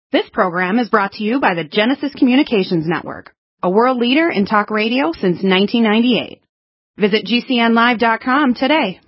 This program is brought to you by the Genesis Communications Network, a world leader in talk radio since 1998. Visit GCNlive.com today.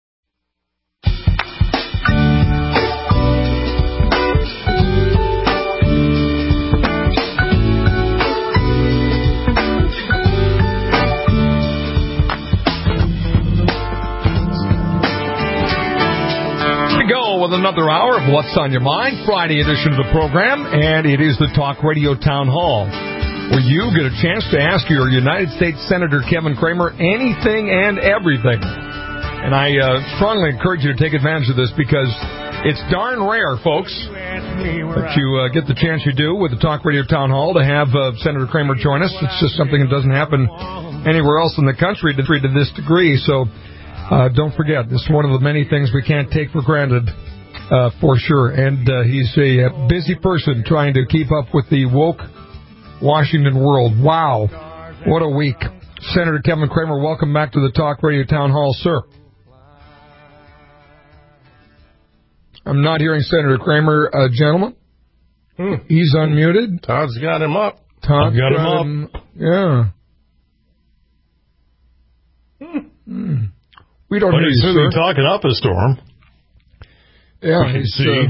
With another hour of What's on Your Mind, Friday edition of the program, and it is the Talk Radio Town Hall, where you get a chance to ask your United States Senator Kevin Cramer anything and everything. And I strongly encourage you to take advantage of this because it's darn rare, folks, that you get the chance you do with the Talk Radio Town Hall to have Senator Cramer join us. It's just something that doesn't happen anywhere else in the country to this degree, so don't forget, this is one of the many things we can't take for granted. For sure, and he's a busy person trying to keep up with the woke Washington world. Wow, what a week. Senator Kevin Cramer, welcome back to the Talk Radio Town Hall, sir. I'm not hearing Senator Cramer, gentlemen. He's unmuted. Todd's got him up. Todd got him up. Yeah. We don't hear you, sir. He's talking up a storm. Yeah, he's, he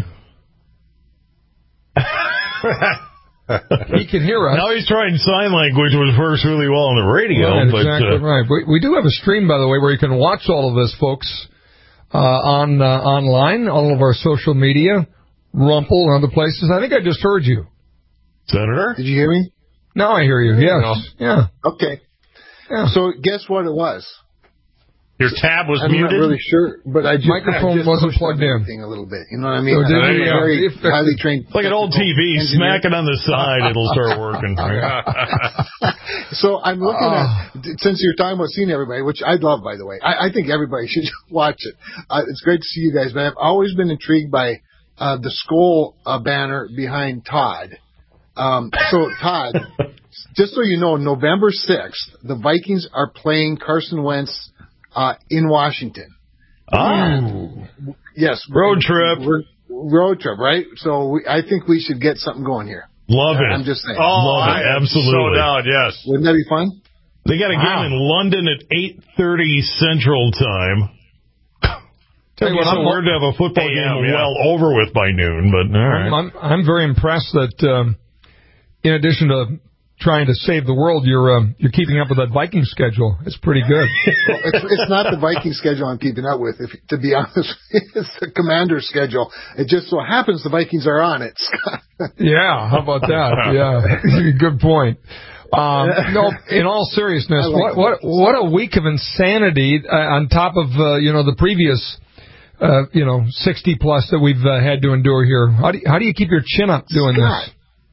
can hear us. Now he's trying sign language, which works really well on the radio. Right, but, exactly right. We do have a stream, by the way, where you can watch all of this, folks, online, all of our social media, Rumple and other places. I think I just heard you. Senator? Did you hear me? Now I hear you, yes. No. Yeah. Okay. Yeah. So guess what it was? Your tab was I'm muted? I'm not really sure, but I just... Microphone wasn't plugged in. A little bit, you know what I mean? So very highly trained... It's like an old TV. Smack it on the side, it'll start working. So I'm looking at... Since you're talking about seeing everybody, which I love, by the way. I think everybody should watch it. It's great to see you guys, but I've always been intrigued by the skull banner behind Todd. So, Todd, just so you know, November 6th, the Vikings are playing Carson Wentz in Washington. Yes. Road trip. Road trip, right? So I think we should get something going here. Love it. I'm just saying. Love it. Absolutely. So down, yes. Wouldn't that be fun? They got a game in London at 8:30 Central Time. Tell you what, I'm hard to have a football game well over with by noon, but all right. I'm very impressed that in addition to trying to save the world, you're keeping up with that Viking schedule. It's pretty good. Well, it's not the Viking schedule I'm keeping up with, to be honest. It's the Commander's schedule. It just so happens the Vikings are on it, Scott. Yeah, how about that? Yeah, good point. No, in all seriousness, what a week of insanity on top of the previous 60 plus that we've had to endure here. How do you keep your chin up doing Scott, this?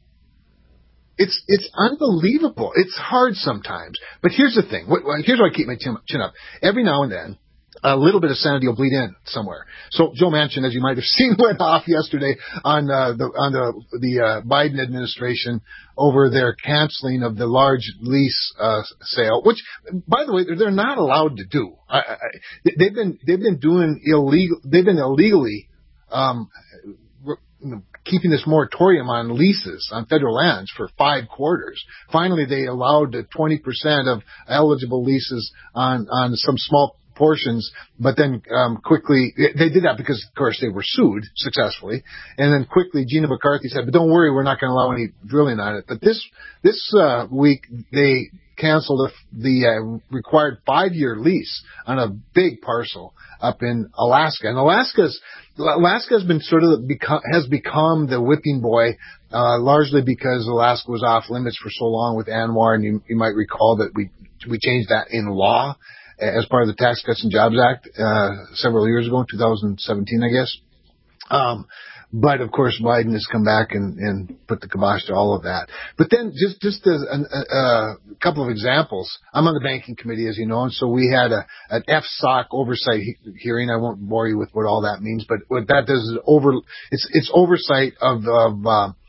It's unbelievable. It's hard sometimes. But here's the thing. Here's why I keep my chin up. Every now and then, a little bit of sanity will bleed in somewhere. So Joe Manchin, as you might have seen, went off yesterday on the Biden administration over their canceling of the large lease sale, which, by the way, they're not allowed to do. They've been illegally keeping this moratorium on leases on federal lands for 5 quarters. Finally, they allowed 20% of eligible leases on some small portions, but then quickly, they did that because, of course, they were sued successfully, and then quickly Gina McCarthy said, but don't worry, we're not going to allow any drilling on it. But this week, they canceled the required 5-year lease on a big parcel up in Alaska. And Alaska has been has become the whipping boy, largely because Alaska was off limits for so long with ANWR, and you might recall that we changed that in law as part of the Tax Cuts and Jobs Act several years ago, 2017, I guess. But of course, Biden has come back and put the kibosh to all of that. But then, just as a couple of examples, I'm on the banking committee, as you know, and so we had an FSOC oversight hearing. I won't bore you with what all that means, but what that does is it's oversight of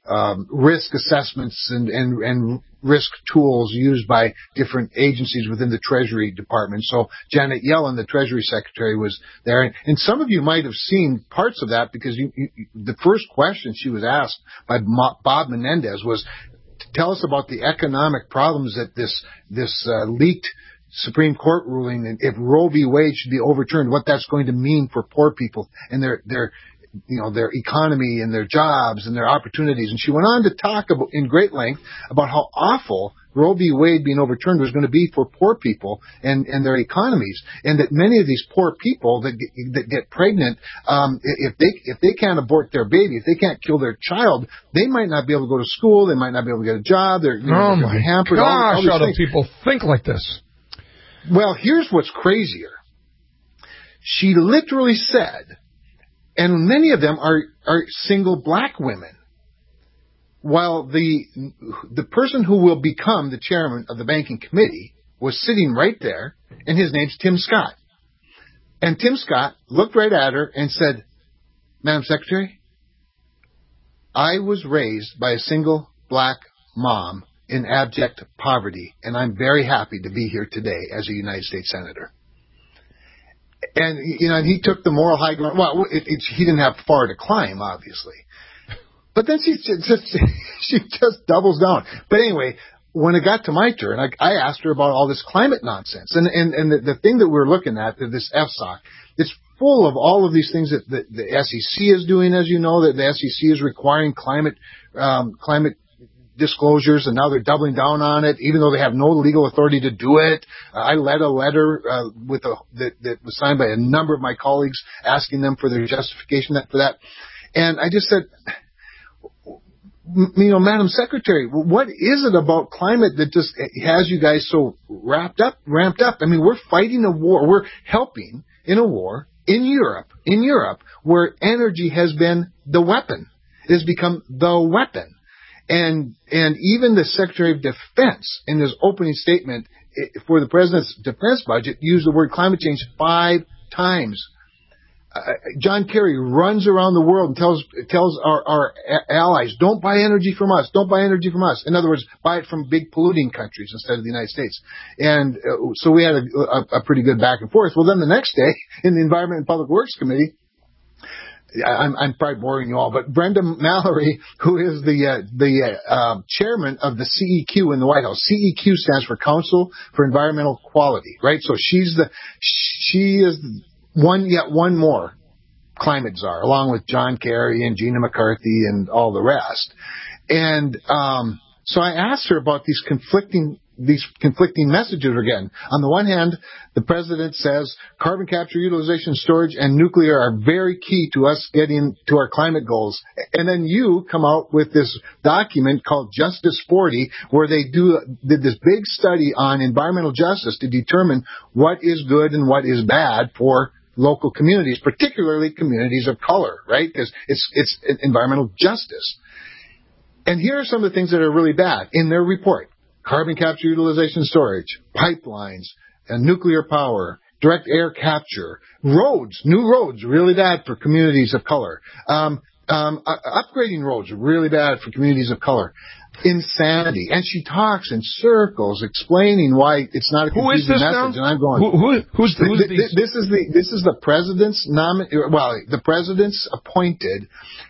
risk assessments and risk tools used by different agencies within the Treasury Department. So Janet Yellen, the Treasury Secretary, was there. And some of you might have seen parts of that because the first question she was asked by Bob Menendez was, tell us about the economic problems that this leaked Supreme Court ruling, and if Roe v. Wade should be overturned, what that's going to mean for poor people and their economy and their jobs and their opportunities. And she went on to talk in great length about how awful Roe v. Wade being overturned was going to be for poor people and their economies, and that many of these poor people that get pregnant, if they can't abort their baby, if they can't kill their child, they might not be able to go to school, they might not be able to get a job, they're hampered. Gosh, how do people think like this? Well, here's what's crazier. She literally said, and many of them are single black women, while the person who will become the chairman of the banking committee was sitting right there, and his name's Tim Scott. And Tim Scott looked right at her and said, Madam Secretary, I was raised by a single black mom in abject poverty, and I'm very happy to be here today as a United States Senator. And, and he took the moral high ground. Well, he didn't have far to climb, obviously. But then she just doubles down. But anyway, when it got to my turn, I asked her about all this climate nonsense. And the thing that we're looking at, this FSOC, it's full of all of these things that the SEC is doing, as you know, that the SEC is requiring climate disclosures, and now they're doubling down on it, even though they have no legal authority to do it. I led a letter that was signed by a number of my colleagues asking them for their justification for that. And I just said, Madam Secretary, what is it about climate that just has you guys so ramped up? I mean, we're fighting a war. We're helping in a war in Europe, where energy has been the weapon. It has become the weapon. And even the Secretary of Defense, in his opening statement for the President's defense budget, used the word climate change 5 times. John Kerry runs around the world and tells our allies, don't buy energy from us, don't buy energy from us. In other words, buy it from big polluting countries instead of the United States. And so we had a pretty good back and forth. Well, then the next day, in the Environment and Public Works Committee, I'm probably boring you all, but Brenda Mallory, who is the chairman of the CEQ in the White House. CEQ stands for Council for Environmental Quality, right? So she is one more climate czar, along with John Kerry and Gina McCarthy and all the rest. And so I asked her about these conflicting messages again. On the one hand, the president says carbon capture, utilization, storage, and nuclear are very key to us getting to our climate goals. And then you come out with this document called Justice 40, where they did this big study on environmental justice to determine what is good and what is bad for local communities, particularly communities of color, right? Because it's environmental justice. And here are some of the things that are really bad in their report. Carbon capture, utilization, storage, pipelines, nuclear power, direct air capture, new roads, really bad for communities of color. Upgrading roads, really bad for communities of color. Insanity. And she talks in circles explaining why it's not a confusing message. And I'm going, who's these? This is the president's the president's appointed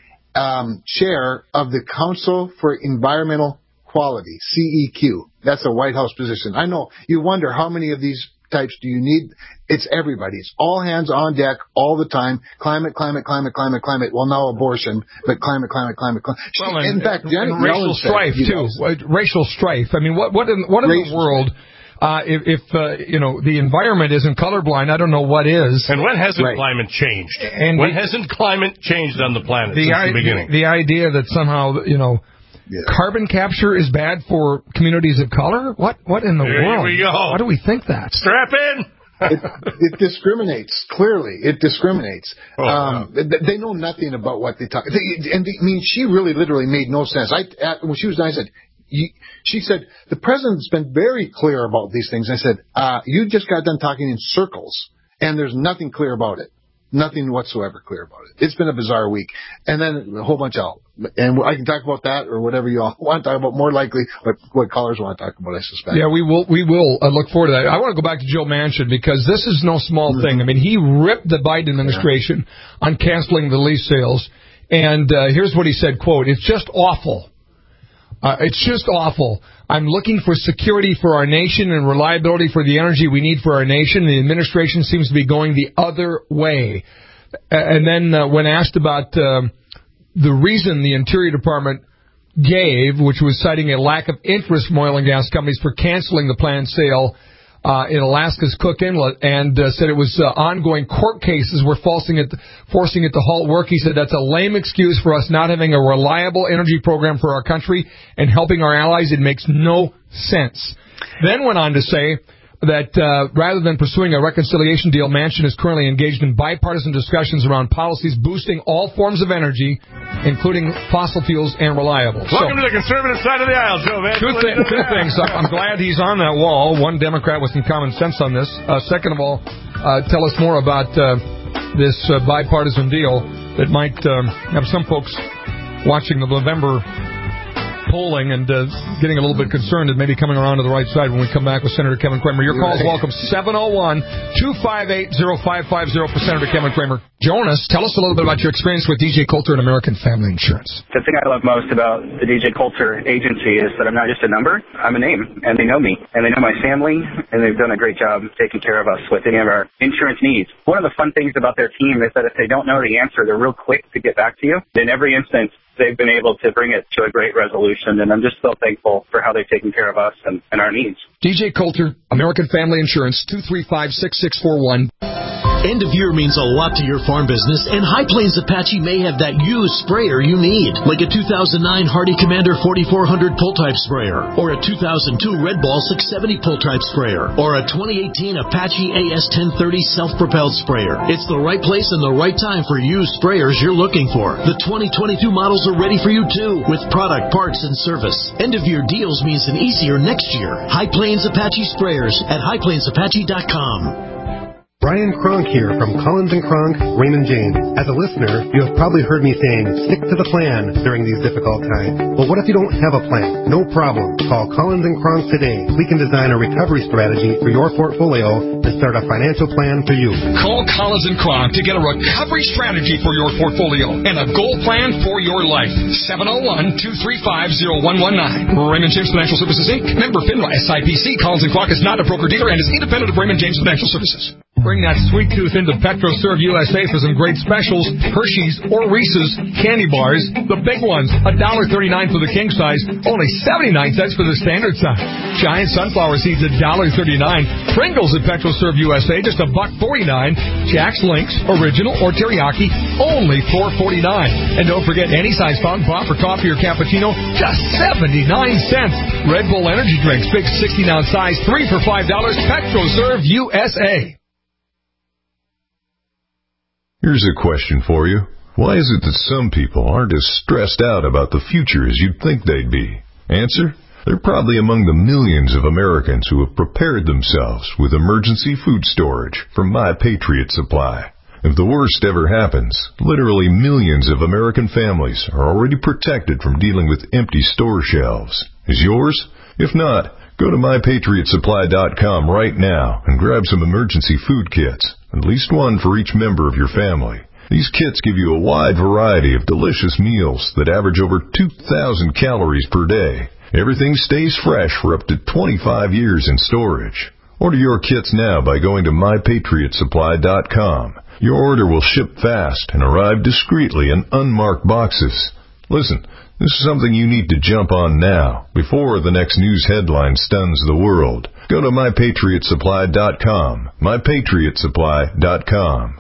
chair of the Council for Environmental Quality, CEQ. That's a White House position. I know you wonder how many of these types do you need? It's everybody. It's all hands on deck all the time. Climate. Well, now abortion, but climate. Well, in fact, Janet racial strife too. Racial strife. I mean, what in the world? If the environment isn't colorblind, I don't know what is. And when hasn't climate changed? And when hasn't climate changed on the planet since the beginning? The idea that somehow carbon capture is bad for communities of color? What in the world? Here we go. Why do we think that? Strap in. It discriminates. Clearly, it discriminates. They know nothing about what they talk. She really, literally made no sense. When she was done, I said, she said, the president's been very clear about these things. I said, you just got done talking in circles, and there's nothing clear about it. nothing whatsoever clear about it. It's been a bizarre week. And then a whole bunch out. And I can talk about that or whatever you all want to talk about, more likely what callers want to talk about, I suspect. Yeah, we will look forward to that. I want to go back to Joe Manchin because this is no small thing. I mean, he ripped the Biden administration on canceling the lease sales. And here's what he said, quote, "It's just awful. It's just awful. I'm looking for security for our nation and reliability for the energy we need for our nation. The administration seems to be going the other way." And then when asked about the reason the Interior Department gave, which was citing a lack of interest from oil and gas companies for canceling the planned sale in Alaska's Cook Inlet, and said it was ongoing court cases were forcing it to halt work. He said that's a lame excuse for us not having a reliable energy program for our country and helping our allies. It makes no sense. Then went on to say that rather than pursuing a reconciliation deal, Manchin is currently engaged in bipartisan discussions around policies boosting all forms of energy, including fossil fuels and renewables. Welcome to the conservative side of the aisle, Joe. Two things. I'm glad he's on that wall. One Democrat with some common sense on this. Second of all, tell us more about this bipartisan deal that might have some folks watching the November polling and getting a little bit concerned and maybe coming around to the right side when we come back with Senator Kevin Cramer. Your call is welcome. 701-258-0550 for Senator Kevin Cramer. Jonas, tell us a little bit about your experience with DJ Coulter and American Family Insurance. The thing I love most about the DJ Coulter agency is that I'm not just a number, I'm a name, and they know me, and they know my family, and they've done a great job taking care of us with any of our insurance needs. One of the fun things about their team is that if they don't know the answer, they're real quick to get back to you. In every instance, they've been able to bring it to a great resolution, and I'm just so thankful for how they've taken care of us and our needs. DJ Coulter, American Family Insurance, 235-6641. End of year means a lot to your farm business, and High Plains Apache may have that used sprayer you need, like a 2009 Hardy Commander 4400 pull-type sprayer, or a 2002 Red Ball 670 pull-type sprayer, or a 2018 Apache AS1030 self-propelled sprayer. It's the right place and the right time for used sprayers you're looking for. The 2022 models are ready for you too, with product, parts, and service. End of year deals means an easier next year. High Plains Apache sprayers at highplainsapache.com. Brian Kronk here from Collins & Kronk, Raymond James. As a listener, you have probably heard me saying, stick to the plan during these difficult times. But what if you don't have a plan? No problem. Call Collins & Kronk today. We can design a recovery strategy for your portfolio and start a financial plan for you. Call Collins & Kronk to get a recovery strategy for your portfolio and a goal plan for your life. 701-235-0119. Raymond James Financial Services, Inc. Member FINRA SIPC. Collins & Kronk is not a broker-dealer and is independent of Raymond James Financial Services. Bring that sweet tooth into PetroServe USA for some great specials. Hershey's or Reese's candy bars, the big ones, $1.39 for the king size, only 79 cents for the standard size. Giant sunflower seeds, $1.39. Pringles at PetroServe USA, just $1.49. Jack's Links, original or teriyaki, only $4.49. And don't forget any size fountain pop for coffee or cappuccino, just 79 cents. Red Bull energy drinks, big 16-ounce size, 3 for $5. PetroServe USA. Here's a question for you. Why is it that some people aren't as stressed out about the future as you'd think they'd be? Answer: they're probably among the millions of Americans who have prepared themselves with emergency food storage from My Patriot Supply. If the worst ever happens, literally millions of American families are already protected from dealing with empty store shelves. Is yours? If not, go to MyPatriotSupply.com right now and grab some emergency food kits, at least one for each member of your family. These kits give you a wide variety of delicious meals that average over 2,000 calories per day. Everything stays fresh for up to 25 years in storage. Order your kits now by going to MyPatriotSupply.com. Your order will ship fast and arrive discreetly in unmarked boxes. Listen, this is something you need to jump on now, before the next news headline stuns the world. Go to MyPatriotSupply.com. MyPatriotSupply.com.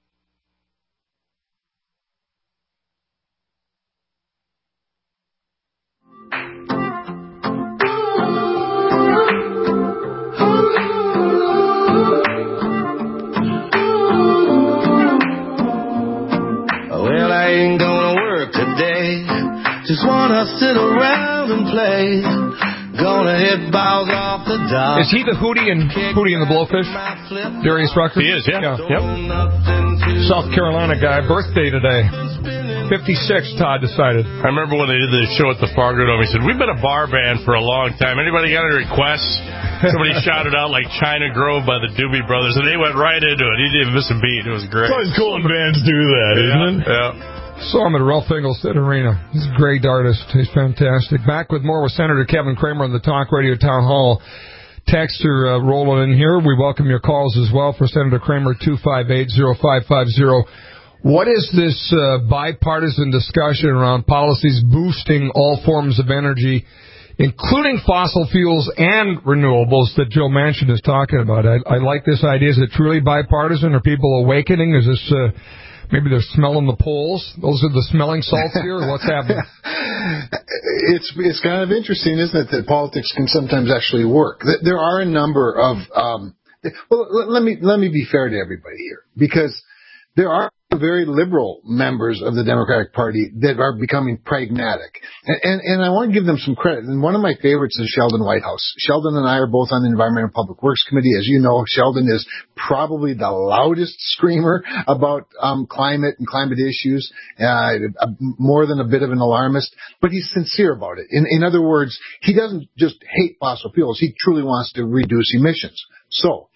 Well, I ain't gonna work today. Just wanna sit around and play Gonna hit balls off the dock. Is he the Hootie and the Blowfish? Darius Rucker? He is, yeah. Yep. South Carolina guy, birthday today. 56, Todd decided. I remember when they did the show at the Fargo Dome, he said, we've been a bar band for a long time. Anybody got any requests? Somebody shouted out like China Grove by the Doobie Brothers, and they went right into it. He didn't miss a beat. It was great. It's cool when bands do that, isn't it? Yeah. Saw him at Ralph Engelstad Arena. He's a great artist. He's fantastic. Back with more with Senator Kevin Cramer on the Talk Radio Town Hall. Texter rolling in here. We welcome your calls as well for Senator Cramer, 258-0550. What is this bipartisan discussion around policies boosting all forms of energy, including fossil fuels and renewables, that Joe Manchin is talking about? I like this idea. Is it truly bipartisan? Are people awakening? Is this maybe they're smelling the polls? Those are the smelling salts here? Or what's happening? It's kind of interesting, isn't it, that politics can sometimes actually work. There are a number of let me be fair to everybody here, because there are very liberal members of the Democratic Party that are becoming pragmatic. And I want to give them some credit. And one of my favorites is Sheldon Whitehouse. Sheldon and I are both on the Environment and Public Works Committee. As you know, Sheldon is probably the loudest screamer about climate and climate issues, more than a bit of an alarmist, but he's sincere about it. In other words, he doesn't just hate fossil fuels. He truly wants to reduce emissions. So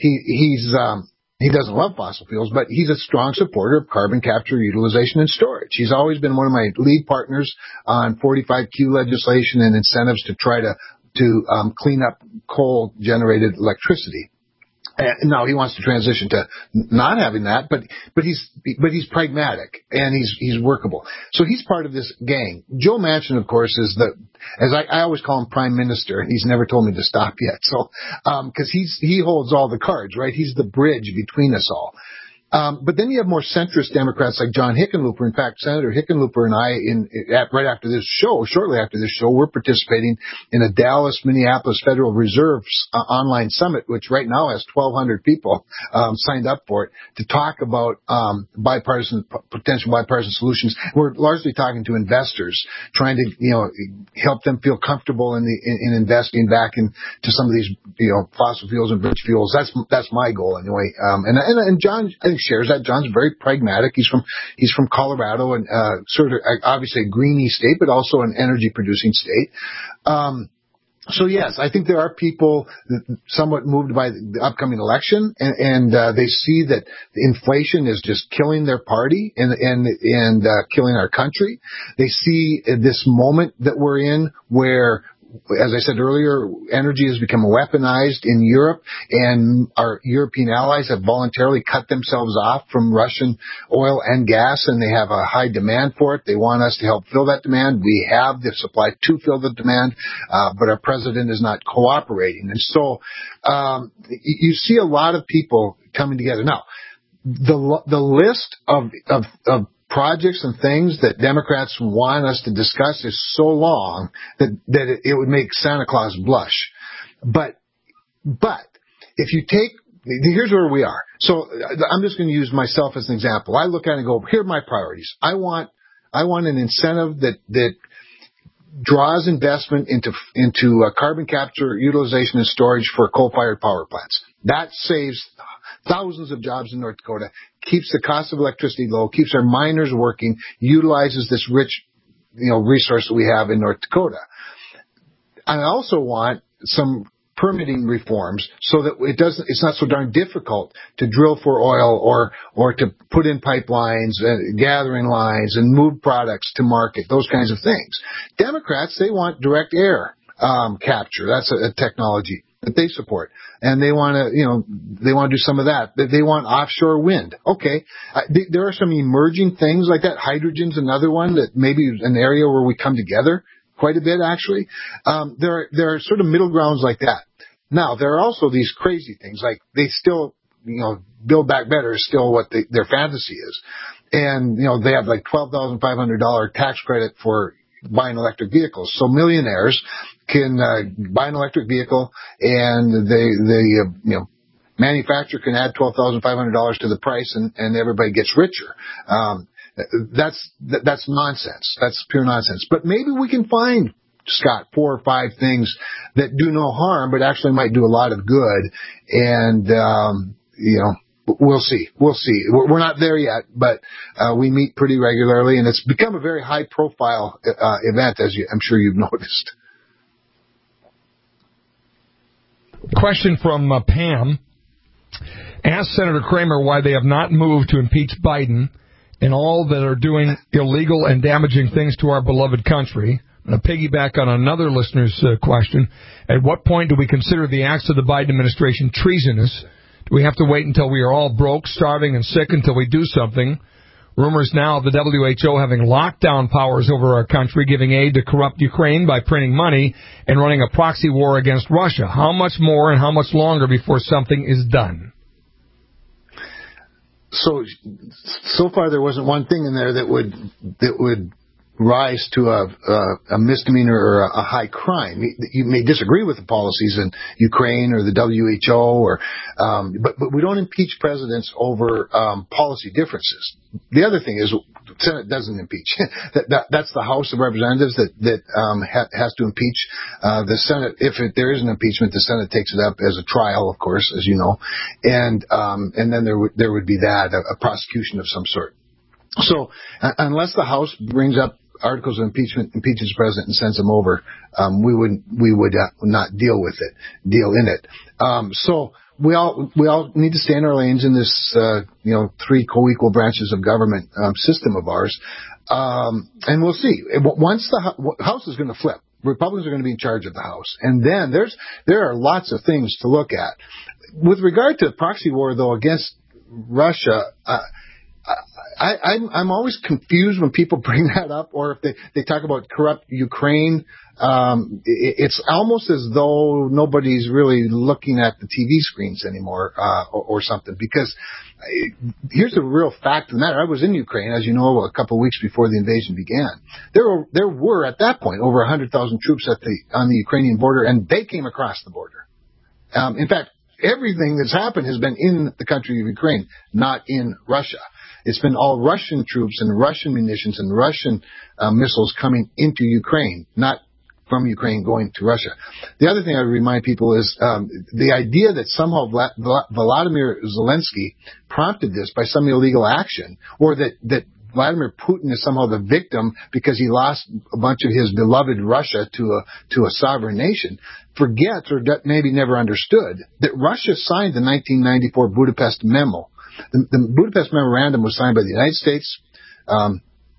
he doesn't love fossil fuels, but he's a strong supporter of carbon capture, utilization, and storage. He's always been one of my lead partners on 45Q legislation and incentives to try to clean up coal-generated electricity. And now he wants to transition to not having that, but he's pragmatic and he's workable. So he's part of this gang. Joe Manchin, of course, is as I always call him Prime Minister, and he's never told me to stop yet. So, cause he holds all the cards, right? He's the bridge between us all. But then you have more centrist Democrats like John Hickenlooper. In fact, Senator Hickenlooper and I, right after this show, shortly after this show, we're participating in a Dallas-Minneapolis Federal Reserve online summit, which right now has 1,200 people signed up for it, to talk about potential bipartisan solutions. We're largely talking to investors, trying to help them feel comfortable in investing back into some of these fossil fuels and bridge fuels. That's my goal anyway. And John, I think, shares that. John's very pragmatic. He's from Colorado, and sort of obviously a greeny state, but also an energy producing state. So yes, I think there are people somewhat moved by the upcoming election, and they see that inflation is just killing their party and killing our country. They see this moment that we're in where, as I said earlier, energy has become weaponized in Europe, and our European allies have voluntarily cut themselves off from Russian oil and gas, and they have a high demand for it. They want us to help fill that demand. We have the supply to fill the demand, but our president is not cooperating. And so you see a lot of people coming together. Now, the list of projects and things that Democrats want us to discuss is so long that it would make Santa Claus blush. But if you here's where we are. So I'm just going to use myself as an example. I look at it and go, here are my priorities. I want an incentive that draws investment into carbon capture, utilization, and storage for coal-fired power plants. That saves thousands of jobs in North Dakota, keeps the cost of electricity low, keeps our miners working, utilizes this rich, resource that we have in North Dakota. I also want some permitting reforms so that it's not so darn difficult to drill for oil or to put in pipelines, gathering lines, and move products to market, those kinds of things. Democrats, they want direct air capture. That's a technology that they support, and they want to do some of that. They want offshore wind. Okay, there are some emerging things like that. Hydrogen's another one that maybe is an area where we come together quite a bit, actually. There are sort of middle grounds like that. Now, there are also these crazy things, like they still, Build Back Better is still what their fantasy is. And, they have like $12,500 tax credit for buying electric vehicles. So millionaires can buy an electric vehicle, and the manufacturer can add $12,500 to the price, and everybody gets richer. That's nonsense. That's pure nonsense. But maybe we can find Scott, 4 or 5 things that do no harm, but actually might do a lot of good. And, we'll see. We're not there yet, but we meet pretty regularly, and it's become a very high-profile event, as I'm sure you've noticed. Question from Pam. Ask Senator Kramer why they have not moved to impeach Biden and all that are doing illegal and damaging things to our beloved country. I'm going to piggyback on another listener's question. At what point do we consider the acts of the Biden administration treasonous? Do we have to wait until we are all broke, starving, and sick until we do something? Rumors now of the WHO having lockdown powers over our country, giving aid to corrupt Ukraine by printing money and running a proxy war against Russia. How much more and how much longer before something is done? So far there wasn't one thing in there that would rise to a misdemeanor or a high crime. You may disagree with the policies in Ukraine or the WHO, but we don't impeach presidents over policy differences. The other thing is the Senate doesn't impeach. That's the House of Representatives that has to impeach. The Senate, if there is an impeachment, the Senate takes it up as a trial, of course, as you know, and then there would be a prosecution of some sort. So unless the House brings up articles of impeachment, impeaches the president, and sends them over, we would not deal in it. So we all need to stay in our lanes in this 3 co-equal branches of government system of ours, and we'll see. Once the House is going to flip, Republicans are going to be in charge of the House, and then there are lots of things to look at. With regard to the proxy war, though, against Russia, I'm always confused when people bring that up, or if they talk about corrupt Ukraine. It's almost as though nobody's really looking at the TV screens anymore, or something. Because here's the real fact of the matter: I was in Ukraine, as you know, a couple of weeks before the invasion began. There were at that point over 100,000 troops on the Ukrainian border, and they came across the border. In fact, everything that's happened has been in the country of Ukraine, not in Russia. It's been all Russian troops and Russian munitions and Russian missiles coming into Ukraine, not from Ukraine going to Russia. The other thing I would remind people is the idea that somehow Vladimir Zelensky prompted this by some illegal action, or that Vladimir Putin is somehow the victim because he lost a bunch of his beloved Russia to a sovereign nation, forgets or maybe never understood that Russia signed the 1994 Budapest Memo. The Budapest Memorandum was signed by the United States, the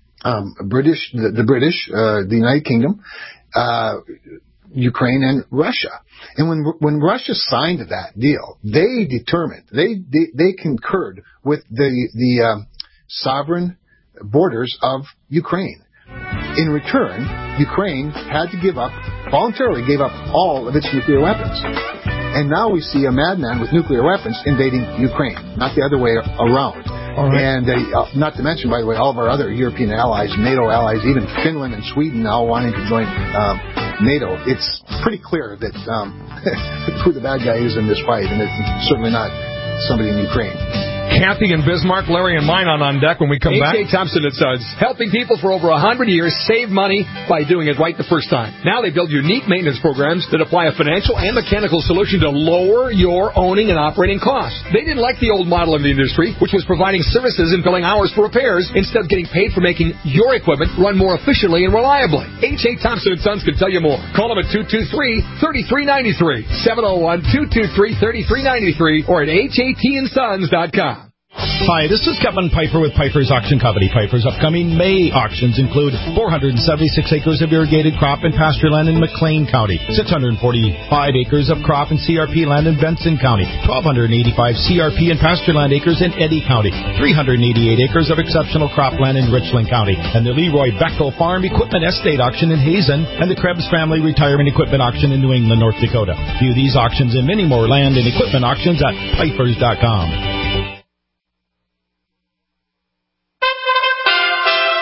United Kingdom, Ukraine, and Russia. And when Russia signed that deal, they determined, they concurred with the sovereign borders of Ukraine. In return, Ukraine had to voluntarily gave up all of its nuclear weapons. And now we see a madman with nuclear weapons invading Ukraine, not the other way around. All right. And not to mention, by the way, all of our other European allies, NATO allies, even Finland and Sweden now wanting to join NATO. It's pretty clear that who the bad guy is in this fight, and it's certainly not somebody in Ukraine. Kathy and Bismarck, Larry and Minot on deck when we come back. H.A. Thompson & Sons, helping people for over 100 years save money by doing it right the first time. Now they build unique maintenance programs that apply a financial and mechanical solution to lower your owning and operating costs. They didn't like the old model of the industry, which was providing services and billing hours for repairs instead of getting paid for making your equipment run more efficiently and reliably. H.A. Thompson & Sons can tell you more. Call them at 223-3393, 701-223-3393, or at hatsons.com. Hi, this is Kevin Piper with Piper's Auction Company. Piper's upcoming May auctions include 476 acres of irrigated crop and pasture land in McLean County, 645 acres of crop and CRP land in Benson County, 1,285 CRP and pasture land acres in Eddy County, 388 acres of exceptional crop land in Richland County, and the Leroy Bechtel Farm Equipment Estate Auction in Hazen, and the Krebs Family Retirement Equipment Auction in New England, North Dakota. View these auctions and many more land and equipment auctions at Pipers.com.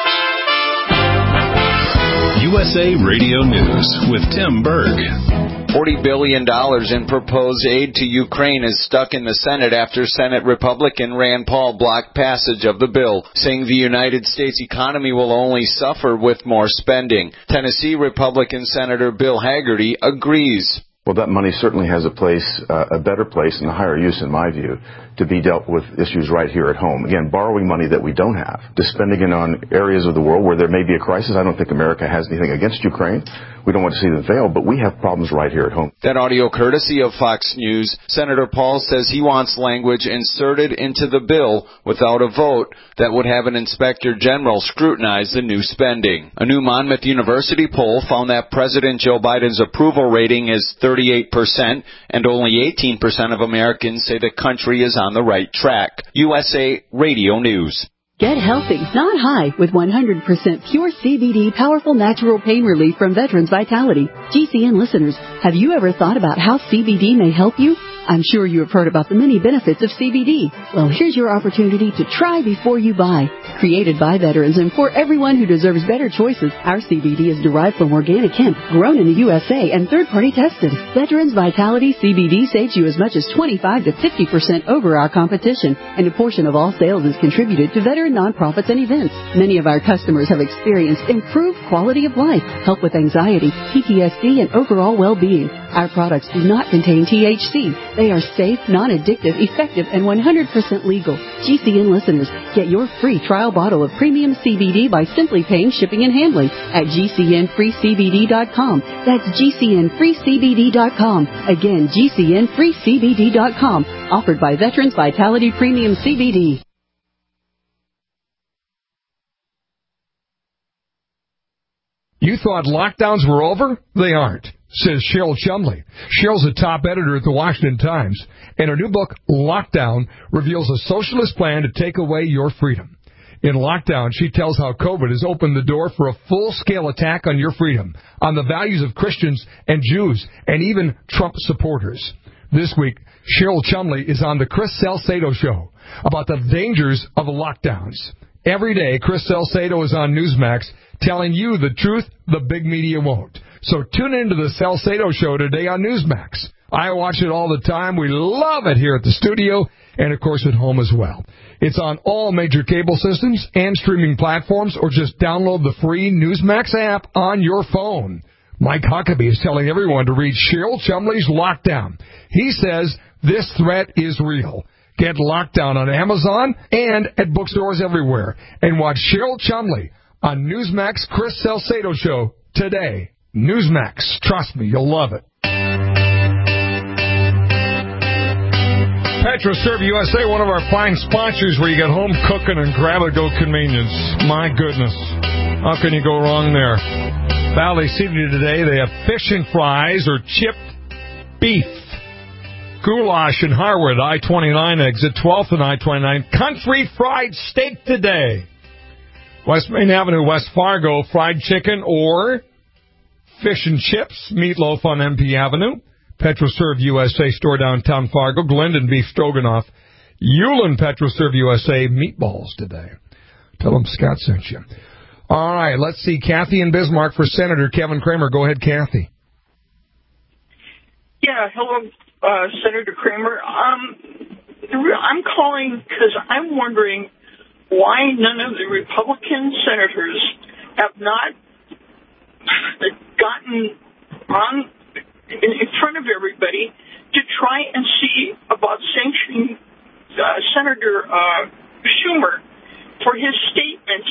USA Radio News with Tim Berg. $40 billion in proposed aid to Ukraine is stuck in the Senate after Senate Republican Rand Paul blocked passage of the bill, saying the United States economy will only suffer with more spending. Tennessee Republican Senator Bill Hagerty agrees. Well, that money certainly has a place, a better place and a higher use, in my view, to be dealt with issues right here at home. Again, borrowing money that we don't have, to spending it on areas of the world where there may be a crisis. I don't think America has anything against Ukraine. We don't want to see them fail, but we have problems right here at home. That audio courtesy of Fox News. Senator Paul says he wants language inserted into the bill without a vote that would have an inspector general scrutinize the new spending. A new Monmouth University poll found that President Joe Biden's approval rating is 38%, and only 18% of Americans say the country is on the right track. USA Radio News. Get healthy, not high, with 100% pure CBD powerful natural pain relief from Veterans Vitality. GCN listeners, have you ever thought about how CBD may help you? I'm sure you have heard about the many benefits of CBD. Well, here's your opportunity to try before you buy. Created by veterans and for everyone who deserves better choices, our CBD is derived from organic hemp, grown in the USA and third-party tested. Veterans Vitality CBD saves you as much as 25 to 50% over our competition, and a portion of all sales is contributed to veteran nonprofits and events. Many of our customers have experienced improved quality of life, help with anxiety, PTSD, and overall well-being. Our products do not contain THC. They are safe, non-addictive, effective, and 100% legal. GCN listeners, get your free trial bottle of premium CBD by simply paying shipping and handling at GCNFreeCBD.com. That's GCNFreeCBD.com. Again, GCNFreeCBD.com. Offered by Veterans Vitality Premium CBD. You thought lockdowns were over? They aren't, says Cheryl Chumley. Cheryl's a top editor at the Washington Times, and her new book, Lockdown, reveals a socialist plan to take away your freedom. In Lockdown, she tells how COVID has opened the door for a full-scale attack on your freedom, on the values of Christians and Jews, and even Trump supporters. This week, Cheryl Chumley is on the Chris Salcedo Show about the dangers of lockdowns. Every day, Chris Salcedo is on Newsmax telling you the truth the big media won't. So tune into the Salcedo Show today on Newsmax. I watch it all the time. We love it here at the studio and, of course, at home as well. It's on all major cable systems and streaming platforms, or just download the free Newsmax app on your phone. Mike Huckabee is telling everyone to read Cheryl Chumley's Lockdown. He says this threat is real. Get Lockdown on Amazon and at bookstores everywhere. And watch Cheryl Chumley on Newsmax Chris Salcedo Show today. Newsmax. Trust me, you'll love it. PetroServe USA, one of our fine sponsors where you get home cooking and grab-and-go convenience. My goodness. How can you go wrong there? Valley City today, they have fish and fries or chipped beef. Goulash in Harwood, I-29 exit 12th and I-29. Country Fried Steak today. West Main Avenue, West Fargo, fried chicken or fish and chips, meatloaf on MP Avenue. PetroServe USA store downtown Fargo, Glendon beef stroganoff. Yulin PetroServe USA meatballs today. Tell them Scott sent you. All right, let's see. Kathy in Bismarck for Senator Kevin Cramer. Go ahead, Kathy. Yeah, hello, Senator Cramer. I'm calling because I'm wondering why none of the Republican senators have not gotten on in front of everybody to try and see about sanctioning Senator Schumer for his statement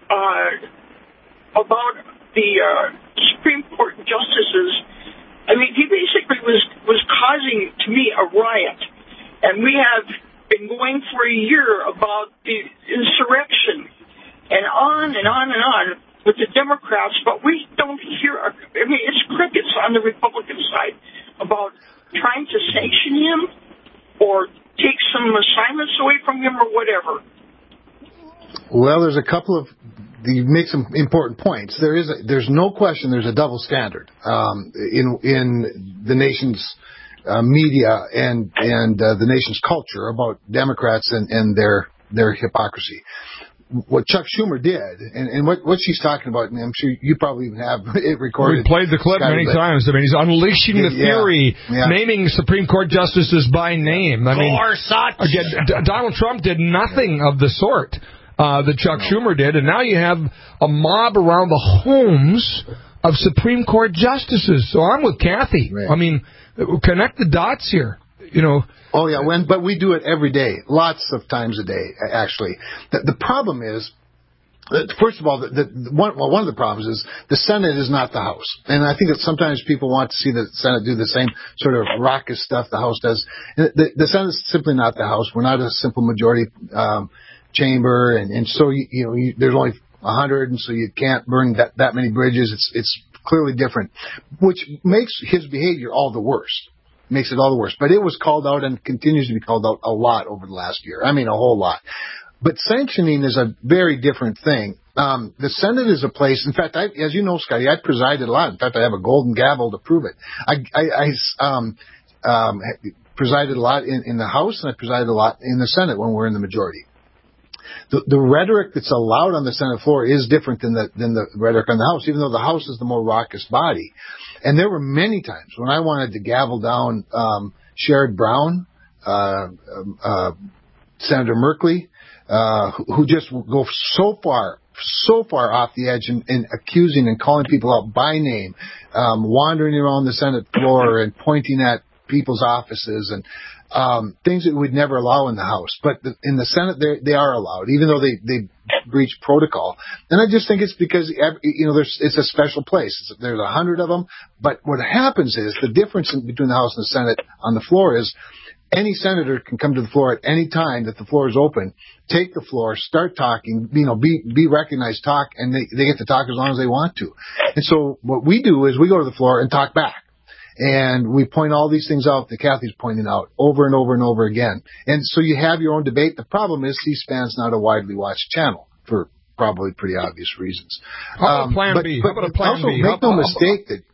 about the Supreme Court justices. I mean, he basically was causing, to me, a riot. And we have been going for a year about the insurrection and on and on and on with the Democrats, but we don't hear, I mean, it's crickets on the Republican side about trying to sanction him or take some assignments away from him or whatever. Well, there's a couple of, you make some important points. There's no question there's a double standard in the nation's media and the nation's culture about Democrats and their hypocrisy. what Chuck Schumer did, and what she's talking about, and I'm sure you probably even have it recorded. We've played the clip many times. I mean, he's unleashing the theory, naming Supreme Court justices by name. I mean, again, Donald Trump did nothing of the sort that Chuck Schumer did, and now you have a mob around the homes of Supreme Court justices. So I'm with Kathy. Right. I mean, connect the dots here. You know. Oh yeah, but we do it every day, lots of times a day. Actually, the problem is, first of all, one of the problems is the Senate is not the House, and I think that sometimes people want to see the Senate do the same sort of raucous stuff the House does. The Senate is simply not the House. We're not a simple majority chamber, and so there's only 100, and so you can't burn that many bridges. It's clearly different, which makes his behavior all the worse. Makes it all the worse. But it was called out and continues to be called out a lot over the last year. I mean, a whole lot. But sanctioning is a very different thing. The Senate is a place, in fact, as you know, Scotty, I presided a lot. In fact, I have a golden gavel to prove it. I presided a lot in the House, and I presided a lot in the Senate when we're in the majority. The rhetoric that's allowed on the Senate floor is different than the rhetoric on the House, even though the House is the more raucous body. And there were many times when I wanted to gavel down Sherrod Brown, Senator Merkley, who just go so far off the edge in accusing and calling people out by name, wandering around the Senate floor and pointing at people's offices and things that we'd never allow in the House. But in the Senate, they are allowed, even though they breach protocol. And I just think it's because, it's a special place. There's 100 of them. But what happens is the difference between the House and the Senate on the floor is any senator can come to the floor at any time that the floor is open, take the floor, start talking, be recognized, talk, and they get to talk as long as they want to. And so what we do is we go to the floor and talk back. And we point all these things out that Kathy's pointing out over and over and over again. And so you have your own debate. The problem is C-SPAN's not a widely watched channel for probably pretty obvious reasons. How about Plan B? How about a Plan also, B? Make no mistake that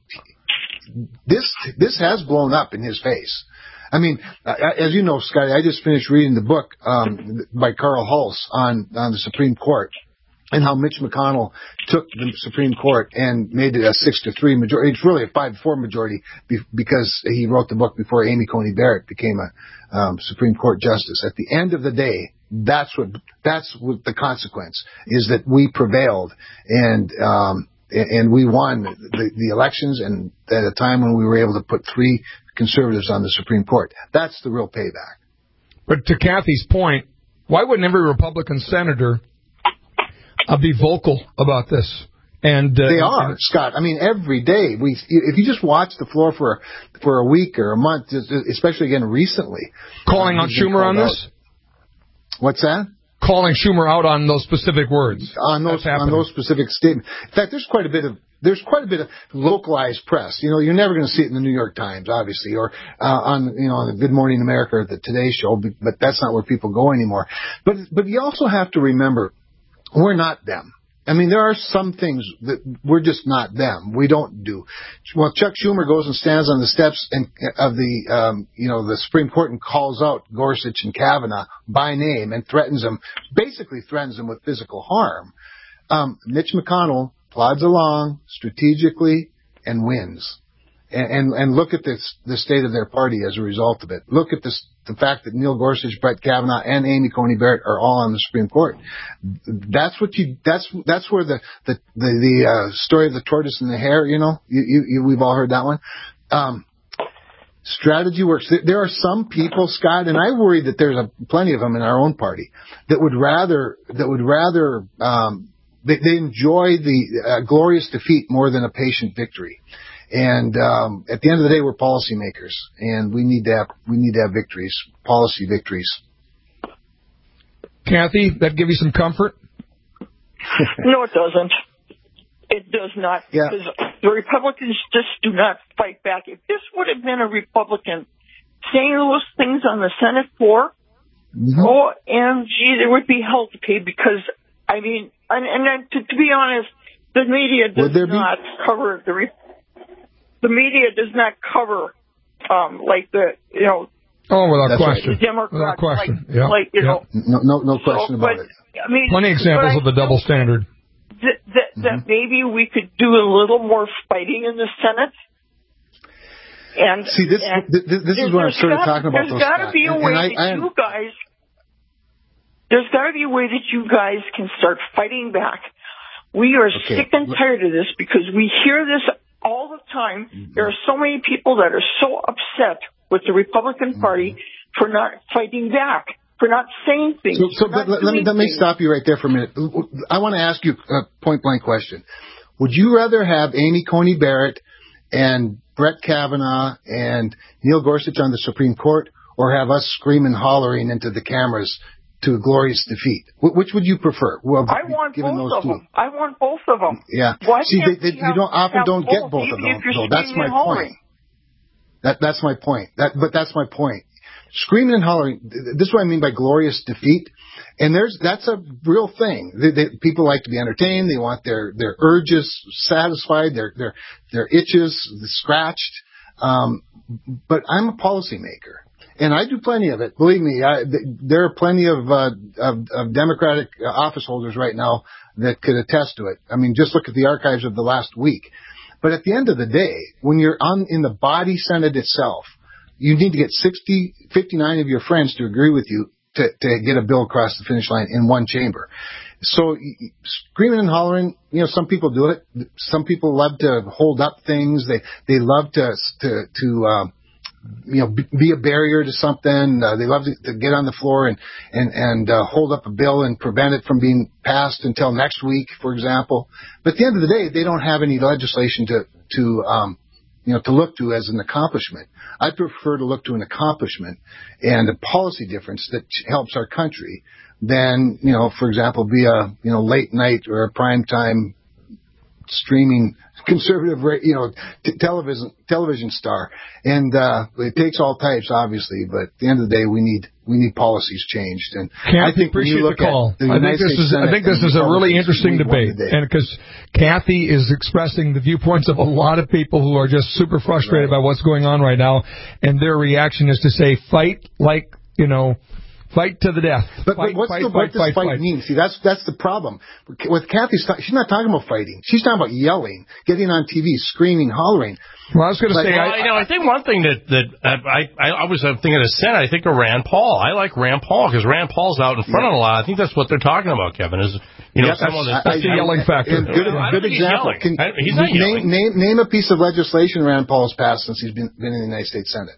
this has blown up in his face. I mean, as you know, Scotty, I just finished reading the book by Carl Hulse on the Supreme Court, and how Mitch McConnell took the Supreme Court and made it a 6-3 majority. It's really a 5-4 majority because he wrote the book before Amy Coney Barrett became a Supreme Court justice. At the end of the day, that's what the consequence is, that we prevailed and we won the elections, and at a time when we were able to put 3 conservatives on the Supreme Court. That's the real payback. But to Kathy's point, why wouldn't every Republican senator be vocal about this? And they are, Scott. I mean, every day if you just watch the floor for a week or a month, especially again recently, calling out Schumer on this. What's that? Calling Schumer out on those specific words. On those specific statements. In fact, there's quite a bit of localized press. You're never going to see it in the New York Times, obviously, or on the Good Morning America or the Today Show, but that's not where people go anymore. But you also have to remember, we're not them. I mean, there are some things that we're just not them. We don't do. Well, Chuck Schumer goes and stands on the steps of the Supreme Court and calls out Gorsuch and Kavanaugh by name and basically threatens them with physical harm. Mitch McConnell plods along strategically and wins. And look at the state of their party as a result of it. Look at the fact that Neil Gorsuch, Brett Kavanaugh, and Amy Coney Barrett are all on the Supreme Court. That's where the story of the tortoise and the hare. We've all heard that one. Strategy works. There are some people, Scott, and I worry that there's plenty of them in our own party that would rather they enjoy the glorious defeat more than a patient victory. And at the end of the day, we're policymakers, and we need to have victories, policy victories. Kathy, that give you some comfort? No, it doesn't. It does not. Yeah. Because the Republicans just do not fight back. If this would have been a Republican saying those things on the Senate floor, OMG, there would be hell to pay, because, I mean, and to be honest, the media does not cover the media does not cover Oh, without question. Democrats, without question. No question about it. I mean, plenty of examples of the double standard. That maybe we could do a little more fighting in the Senate. And see, this is what I started talking about. There's got to be a way that you guys. There's got to be a way that you guys can start fighting back. We are sick and tired of this because we hear this all the time. There are so many people that are so upset with the Republican Party for not fighting back, for not saying things. Let me stop you right there for a minute. I want to ask you a point-blank question. Would you rather have Amy Coney Barrett and Brett Kavanaugh and Neil Gorsuch on the Supreme Court, or have us screaming, hollering into the cameras to a glorious defeat? Which would you prefer? Well, I want both of them. I want both of them. Yeah. Why see, you don't get both of them. So that's my point. That's my point. But that's my point. Screaming and hollering. This is what I mean by glorious defeat. And that's a real thing. People like to be entertained. They want their urges satisfied, their itches scratched. But I'm a policymaker, and I do plenty of it. Believe me, there are plenty of Democratic office holders right now that could attest to it. I mean, just look at the archives of the last week. But at the end of the day, when you're in the body Senate itself, you need to get 59 of your friends to agree with you to get a bill across the finish line in one chamber. So screaming and hollering, some people do it. Some people love to hold up things. They love to be a barrier to something. They love to get on the floor and hold up a bill and prevent it from being passed until next week, for example. But at the end of the day, they don't have any legislation to look to as an accomplishment. I prefer to look to an accomplishment and a policy difference that helps our country than, for example, be a, late night or a prime time streaming conservative, television star. And, it takes all types, obviously, but at the end of the day, we need policies changed. And Kathy, I think appreciate the call. I think this is a really interesting debate, and because Kathy is expressing the viewpoints of a lot of people who are just super frustrated by what's going on right now, and their reaction is to say, fight like, fight to the death. But what does fight mean? See, that's the problem. With Kathy, she's not talking about fighting. She's talking about yelling, getting on TV, screaming, hollering. Well, I was going to say, I think one thing that I was thinking of Senate, I think of Rand Paul. I like Rand Paul because Rand Paul's out in front of a lot. I think that's what they're talking about, Kevin. Is someone that's the yelling factor. Good example. He's not yelling. Name a piece of legislation Rand Paul has passed since he's been in the United States Senate.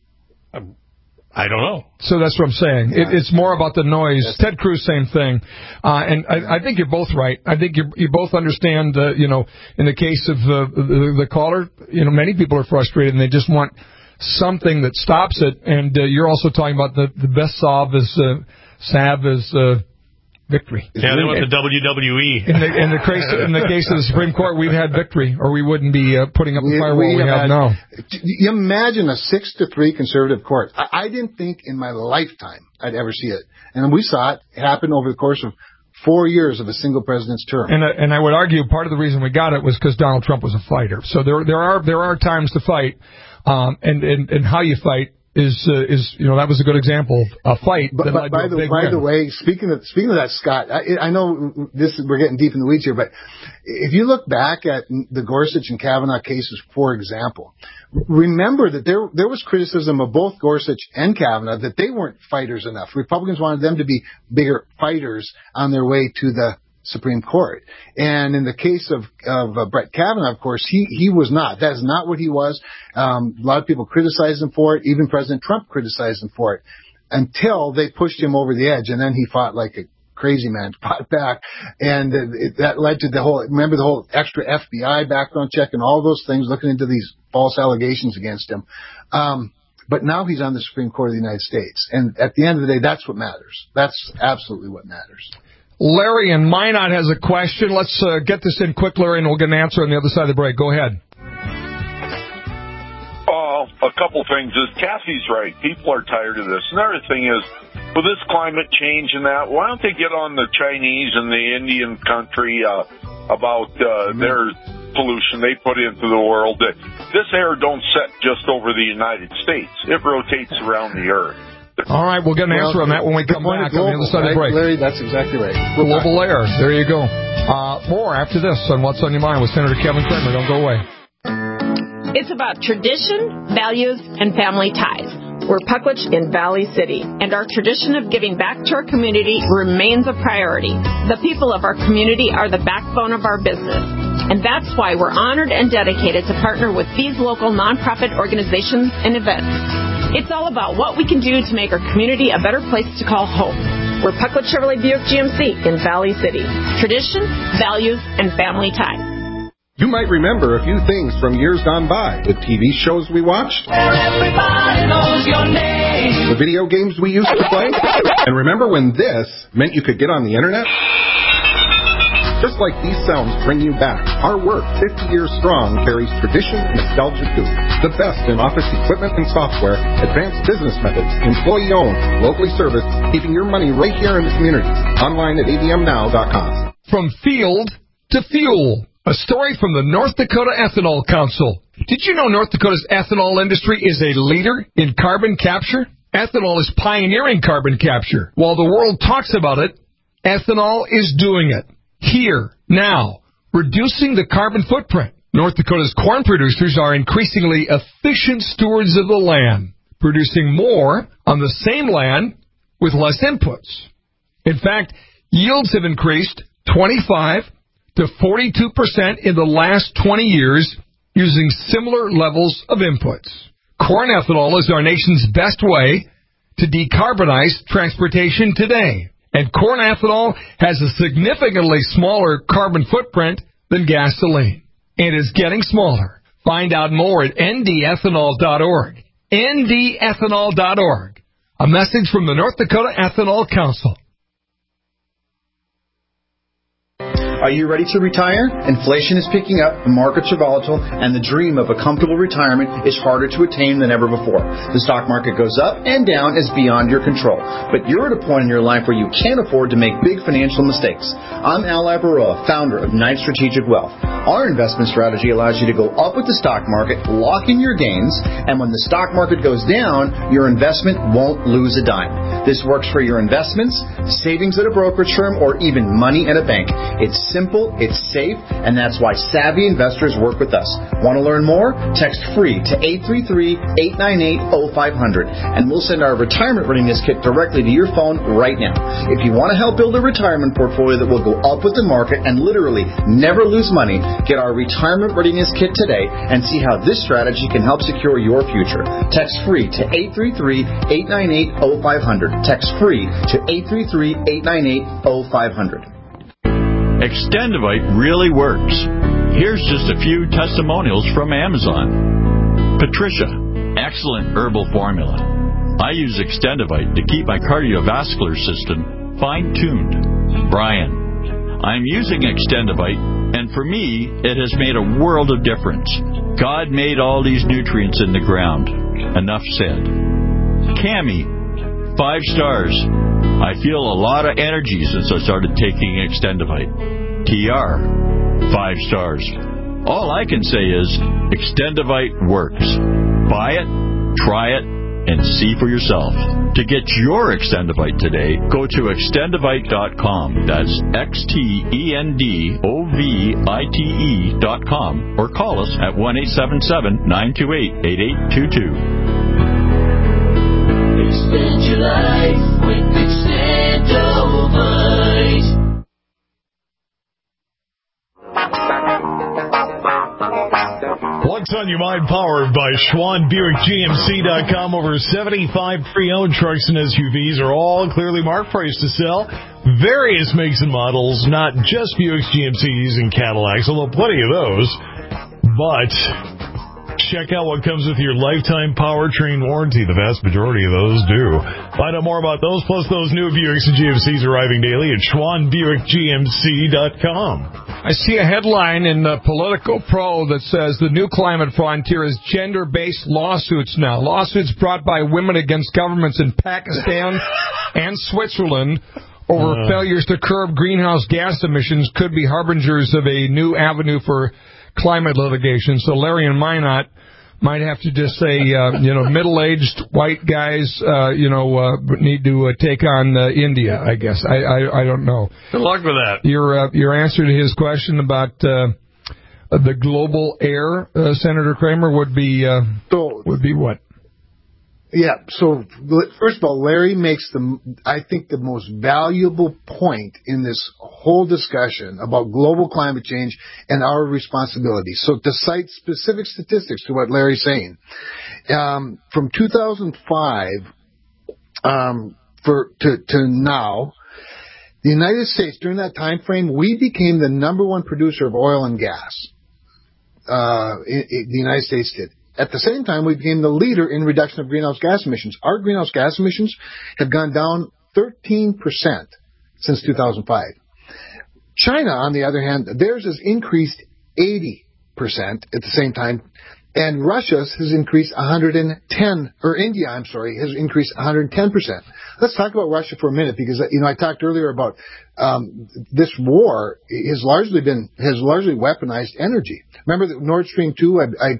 I don't know. So that's what I'm saying. It's more about the noise. Ted Cruz, same thing. And I think you're both right. I think you both understand, in the case of the caller, many people are frustrated and they just want something that stops it. And you're also talking about the best salve is victory. Yeah, they want the WWE. In the case of the Supreme Court, we've had victory, or we wouldn't be putting up the firewall we have now. You imagine a 6-3 conservative court. I didn't think in my lifetime I'd ever see it. And we saw it happen over the course of 4 years of a single president's term. And I would argue part of the reason we got it was because Donald Trump was a fighter. So there are times to fight, and how you fight is that was a good example of a fight. But by the way, speaking of that, Scott, I know we're getting deep in the weeds here, but if you look back at the Gorsuch and Kavanaugh cases, for example, remember that there was criticism of both Gorsuch and Kavanaugh that they weren't fighters enough. Republicans wanted them to be bigger fighters on their way to the Supreme Court. And in the case of Brett Kavanaugh, of course, he was not. That is not what he was. A lot of people criticized him for it. Even President Trump criticized him for it until they pushed him over the edge. And then he fought like a crazy man, fought back. And that led to the whole extra FBI background check and all those things, looking into these false allegations against him. But now he's on the Supreme Court of the United States. And at the end of the day, that's what matters. That's absolutely what matters. Larry in Minot has a question. Let's get this in quick, Larry, and we'll get an answer on the other side of the break. Go ahead. A couple things is Kathy's right. People are tired of this. Another thing is, with this climate change and that, why don't they get on the Chinese and the Indian country about their pollution they put into the world? This air don't set just over the United States. It rotates around the earth. All right, we'll get an answer on that when we come back on the other side of the break. Larry, that's exactly right. Global air. There you go. More after this on What's on Your Mind with Senator Kevin Cramer. Don't go away. It's about tradition, values, and family ties. We're Puckwitch in Valley City, and our tradition of giving back to our community remains a priority. The people of our community are the backbone of our business, and that's why we're honored and dedicated to partner with these local nonprofit organizations and events. It's all about what we can do to make our community a better place to call home. We're Puckwitch Chevrolet Buick GMC in Valley City. Tradition, values, and family ties. You might remember a few things from years gone by, the TV shows we watched, Everybody knows your name. the video games we used to play, and remember when this meant you could get on the internet? Just like these sounds bring you back, our work, 50 years strong, carries tradition and nostalgia too. The best in office equipment and software, advanced business methods, employee-owned, locally serviced, keeping your money right here in the community. Online at admnow.com. From field to fuel. A story from the North Dakota Ethanol Council. Did you know North Dakota's ethanol industry is a leader in carbon capture? Ethanol is pioneering carbon capture. While the world talks about it, ethanol is doing it. Here, now, reducing the carbon footprint. North Dakota's corn producers are increasingly efficient stewards of the land, producing more on the same land with less inputs. In fact, yields have increased 25 to 42% in the last 20 years using similar levels of inputs. Corn ethanol is our nation's best way to decarbonize transportation today. And corn ethanol has a significantly smaller carbon footprint than gasoline. And is getting smaller. Find out more at ndethanol.org. ndethanol.org. A message from the North Dakota Ethanol Council. Are you ready to retire? Inflation is picking up, the markets are volatile, and the dream of a comfortable retirement is harder to attain than ever before. The stock market goes up and down is beyond your control. But you're at a point in your life where you can't afford to make big financial mistakes. I'm Al Labaroa, founder of Knight Strategic Wealth. Our investment strategy allows you to go up with the stock market, lock in your gains, and when the stock market goes down, your investment won't lose a dime. This works for your investments, savings at a brokerage firm, or even money at a bank. It's simple, it's safe, and that's why savvy investors work with us. Want to learn more? Text FREE to 833-898-0500, and we'll send our retirement readiness kit directly to your phone right now. If you want to help build a retirement portfolio that will go up with the market and literally never lose money, get our retirement readiness kit today and see how this strategy can help secure your future. Text FREE to 833-898-0500. Text FREE to 833-898-0500. Extendivite really works. Here's just a few testimonials from Amazon. Patricia, excellent herbal formula. I use Extendivite to keep my cardiovascular system fine-tuned. Brian, I'm using Extendivite, and for me, it has made a world of difference. God made all these nutrients in the ground. Enough said. Cammie, 5 stars. I feel a lot of energy since I started taking Extendivite. TR, 5 stars. All I can say is Extendivite works. Buy it, try it, and see for yourself. To get your Extendivite today, go to extendivite.com. That's XTENDOVITE.com, or call us at 1-877-928-8822. Extend your life with Extendivite. What's on your mind? Powered by SchwannBuickGMC.com. Over 75 pre-owned trucks and SUVs are all clearly marked, priced to sell. Various makes and models, not just Buicks, GMCs, and Cadillacs, although plenty of those. But check out what comes with your lifetime powertrain warranty. The vast majority of those do. Find out more about those, plus those new Buicks and GMCs arriving daily at SchwannBuickGMC.com. I see a headline in Politico Pro that says the new climate frontier is gender-based lawsuits now. Lawsuits brought by women against governments in Pakistan and Switzerland over failures to curb greenhouse gas emissions could be harbingers of a new avenue for climate litigation. So Larry and Minot might have to just say, middle-aged white guys, need to take on India, I guess. I don't know. Good luck with that. Your answer to his question about the global air, Senator Kramer, would be what? Yeah, so first of all, Larry makes I think the most valuable point in this whole discussion about global climate change and our responsibility. So to cite specific statistics to what Larry's saying, from 2005 to now, the United States, during that time frame, we became the number one producer of oil and gas. The United States did. At the same time, we became the leader in reduction of greenhouse gas emissions. Our greenhouse gas emissions have gone down 13% since 2005. China, on the other hand, theirs has increased 80% at the same time, and Russia's has increased 110, or India, has increased 110%. Let's talk about Russia for a minute, because I talked earlier about this war has largely weaponized energy. Remember that Nord Stream 2? I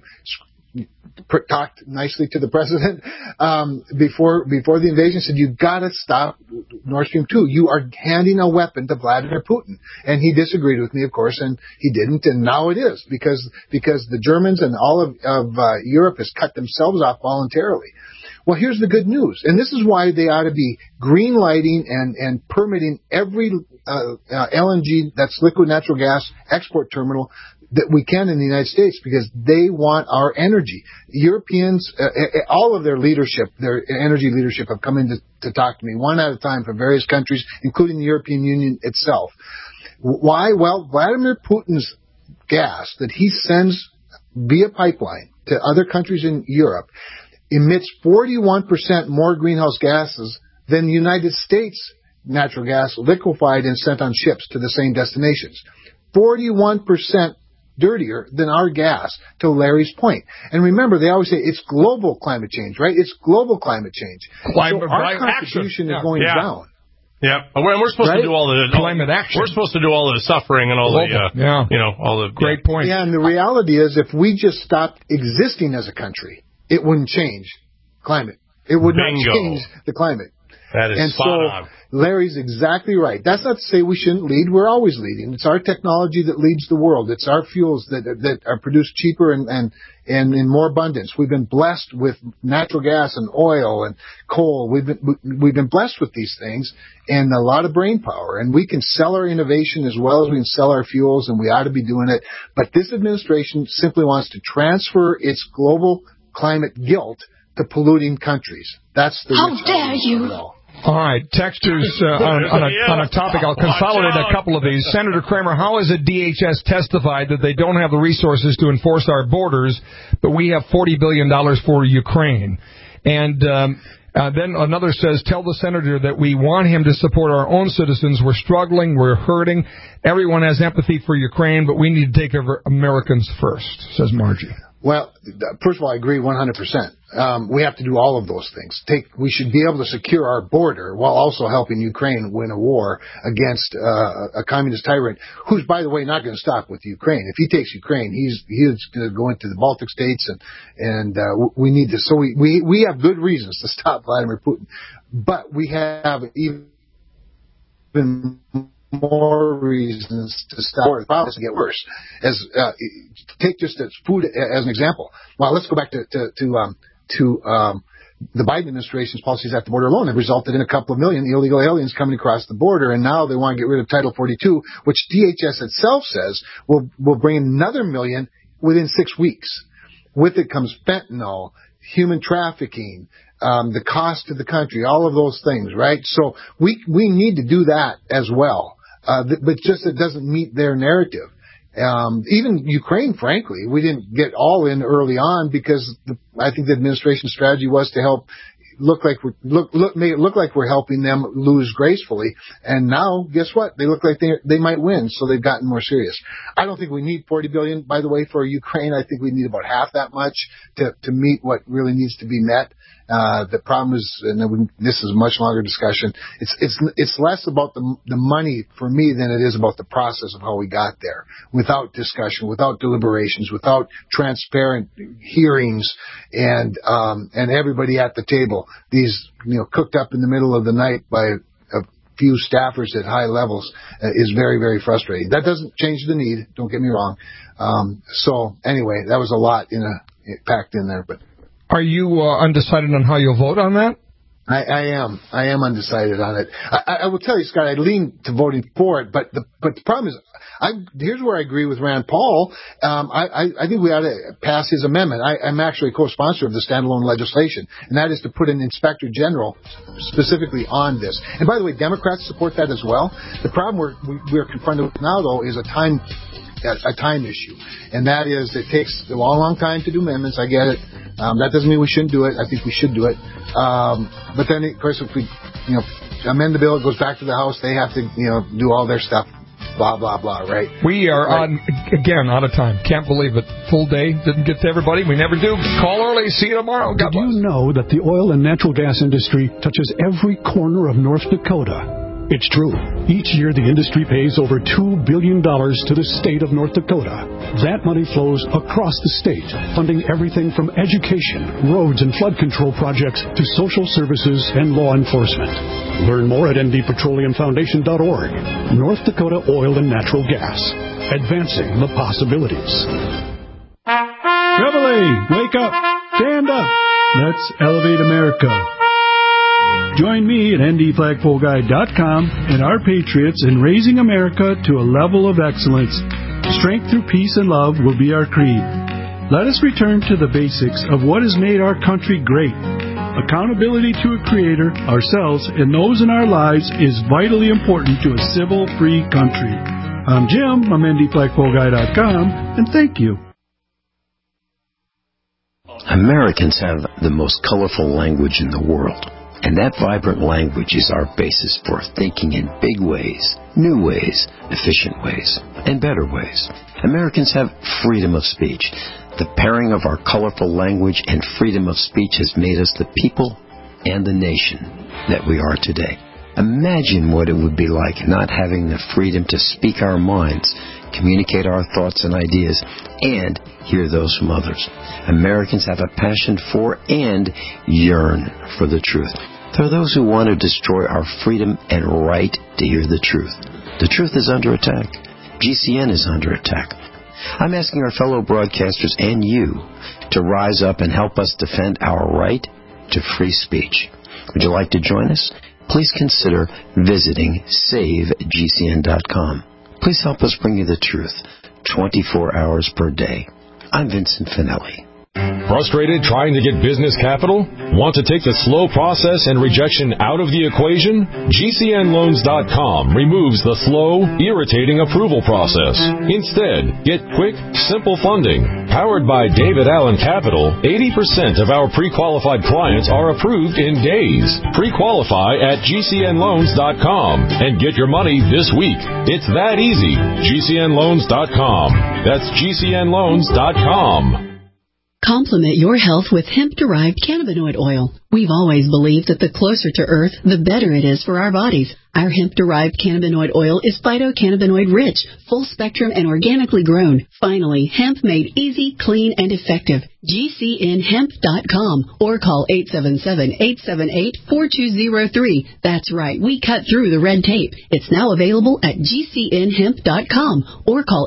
talked nicely to the president before the invasion, said, you got to stop Nord Stream 2. You are handing a weapon to Vladimir Putin. And he disagreed with me, of course, and he didn't. And now it is, because the Germans and all of Europe has cut themselves off voluntarily. Well, here's the good news, and this is why they ought to be green lighting and permitting every LNG, that's liquid natural gas export terminal, that we can in the United States, because they want our energy. Europeans, all of their leadership, their energy leadership, have come in to talk to me, one at a time, from various countries, including the European Union itself. Why? Well, Vladimir Putin's gas that he sends via pipeline to other countries in Europe emits 41% more greenhouse gases than the United States natural gas liquefied and sent on ships to the same destinations. 41% dirtier than our gas, to Larry's point. And remember, they always say it's global climate change, right? It's global climate change. So our contribution is going down. Yeah, and we're supposed to do all the climate action. We're supposed to do all the suffering and all all the great point. Yeah, and the reality is, if we just stopped existing as a country, it wouldn't change climate. It would not change the climate. That is spot on. Larry's exactly right. That's not to say we shouldn't lead. We're always leading. It's our technology that leads the world. It's our fuels that are produced cheaper and in more abundance. We've been blessed with natural gas and oil and coal. We've been blessed with these things and a lot of brain power. And we can sell our innovation as well as we can sell our fuels, and we ought to be doing it. But this administration simply wants to transfer its global climate guilt to polluting countries. That's the How dare you! All right, texters on a topic. I'll consolidate a couple of these. Senator Kramer, how is it DHS testified that they don't have the resources to enforce our borders, but we have $40 billion for Ukraine? And then another says, tell the senator that we want him to support our own citizens. We're struggling. We're hurting. Everyone has empathy for Ukraine, but we need to take care of Americans first, says Margie. Well, first of all, I agree 100%. We have to do all of those things. We should be able to secure our border while also helping Ukraine win a war against a communist tyrant who's, by the way, not going to stop with Ukraine. If he takes Ukraine, he's going to go into the Baltic states, and we need to. So we have good reasons to stop Vladimir Putin, but we have even more reasons to stop the problems to get worse. Take just as food as an example. Well, let's go back to the Biden administration's policies at the border alone have resulted in a couple of million illegal aliens coming across the border, and now they want to get rid of Title 42, which DHS itself says will bring another million within 6 weeks. With it comes fentanyl, human trafficking, the cost to the country, all of those things, right? So we need to do that as well. But just it doesn't meet their narrative. Even Ukraine, frankly, we didn't get all in early on because I think the administration's strategy was to help make it look like we're helping them lose gracefully. And now, guess what? They look like they might win, so they've gotten more serious. I don't think we need $40 billion, by the way, for Ukraine. I think we need about half that much to meet what really needs to be met. The problem is, and this is a much longer discussion, it's less about the money for me than it is about the process of how we got there. Without discussion, without deliberations, without transparent hearings, and everybody at the table. These, cooked up in the middle of the night by a few staffers at high levels is very, very frustrating. That doesn't change the need. Don't get me wrong. So anyway, that was a lot packed in there, but. Are you undecided on how you'll vote on that? I am undecided on it. I will tell you, Scott, I lean to voting for it, but the problem is, here's where I agree with Rand Paul. I think we ought to pass his amendment. I'm actually a co-sponsor of the standalone legislation, and that is to put an inspector general specifically on this. And by the way, Democrats support that as well. The problem we're confronted with now, though, is a time issue, and that is it takes a long time to do amendments. I get it. That doesn't mean we shouldn't do it. I think we should do it. But then, of course, if we amend the bill, it goes back to the House. They have to do all their stuff. Blah blah blah. Right. We are out of time. Can't believe it. Full day didn't get to everybody. We never do. Call early. See you tomorrow. God bless. Did you know that the oil and natural gas industry touches every corner of North Dakota? It's true. Each year, the industry pays over $2 billion to the state of North Dakota. That money flows across the state, funding everything from education, roads and flood control projects to social services and law enforcement. Learn more at ndpetroleumfoundation.org. North Dakota Oil and Natural Gas. Advancing the possibilities. Reveille, wake up, stand up. Let's elevate America. Join me at ndflagpoleguy.com and our patriots in raising America to a level of excellence. Strength through peace and love will be our creed. Let us return to the basics of what has made our country great. Accountability to a creator, ourselves, and those in our lives is vitally important to a civil, free country. I'm Jim from ndflagpoleguy.com, and thank you. Americans have the most colorful language in the world. And that vibrant language is our basis for thinking in big ways, new ways, efficient ways, and better ways. Americans have freedom of speech. The pairing of our colorful language and freedom of speech has made us the people and the nation that we are today. Imagine what it would be like not having the freedom to speak our minds, communicate our thoughts and ideas, and hear those from others. Americans have a passion for and yearn for the truth. There are those who want to destroy our freedom and right to hear the truth. The truth is under attack. GCN is under attack. I'm asking our fellow broadcasters and you to rise up and help us defend our right to free speech. Would you like to join us? Please consider visiting SaveGCN.com. Please help us bring you the truth 24 hours per day. I'm Vincent Finelli. Frustrated trying to get business capital? Want to take the slow process and rejection out of the equation? GCNloans.com removes the slow, irritating approval process. Instead, get quick, simple funding. Powered by David Allen Capital, 80% of our pre-qualified clients are approved in days. Pre-qualify at GCNloans.com and get your money this week. It's that easy. GCNloans.com. That's GCNloans.com. Complement your health with hemp-derived cannabinoid oil. We've always believed that the closer to Earth, the better it is for our bodies. Our hemp-derived cannabinoid oil is phytocannabinoid rich, full-spectrum, and organically grown. Finally, hemp made easy, clean, and effective. GCNhemp.com or call 877-878-4203. That's right, we cut through the red tape. It's now available at GCNhemp.com or call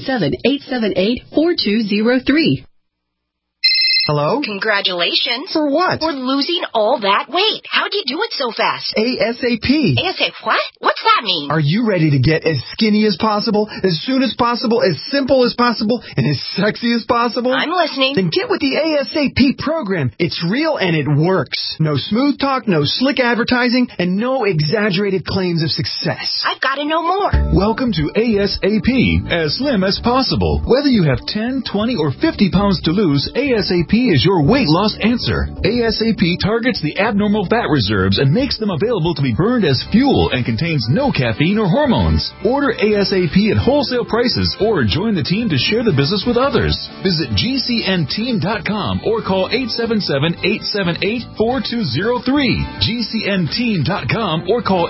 877-878-4203. Hello? Congratulations. For what? For losing all that weight. How'd you do it so fast? ASAP. ASAP what? What's that mean? Are you ready to get as skinny as possible, as soon as possible, as simple as possible, and as sexy as possible? I'm listening. Then get with the ASAP program. It's real and it works. No smooth talk, no slick advertising, and no exaggerated claims of success. I've got to know more. Welcome to ASAP, as slim as possible. Whether you have 10, 20, or 50 pounds to lose, ASAP is your weight loss answer. ASAP targets the abnormal fat reserves and makes them available to be burned as fuel and contains no caffeine or hormones. Order ASAP at wholesale prices or join the team to share the business with others. Visit GCNteam.com or call 877-878-4203. GCNteam.com or call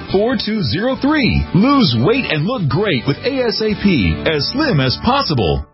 877-878-4203. Lose weight and look great with ASAP, as slim as possible.